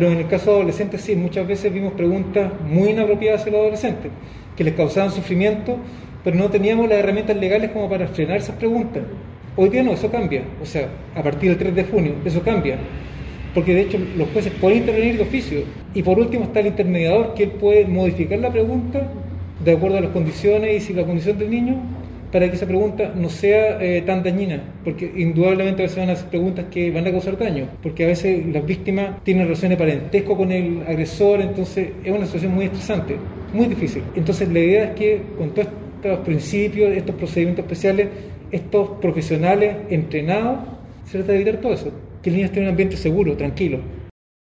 Pero en el caso de adolescentes sí, muchas veces vimos preguntas muy inapropiadas hacia los adolescentes, que les causaban sufrimiento, pero no teníamos las herramientas legales como para frenar esas preguntas. Hoy día no, eso cambia. O sea, a partir del 3 de junio, eso cambia. Porque de hecho los jueces pueden intervenir de oficio. Y por último está el intermediador, que él puede modificar la pregunta de acuerdo a las condiciones y si la condición del niño, para que esa pregunta no sea tan dañina, porque indudablemente a veces van a hacer preguntas que van a causar daño, porque a veces las víctimas tienen relaciones de parentesco con el agresor, entonces es una situación muy estresante, muy difícil. Entonces la idea es que con todos estos principios, estos procedimientos especiales, estos profesionales entrenados, se trata de evitar todo eso, que el niño esté en un ambiente seguro, tranquilo.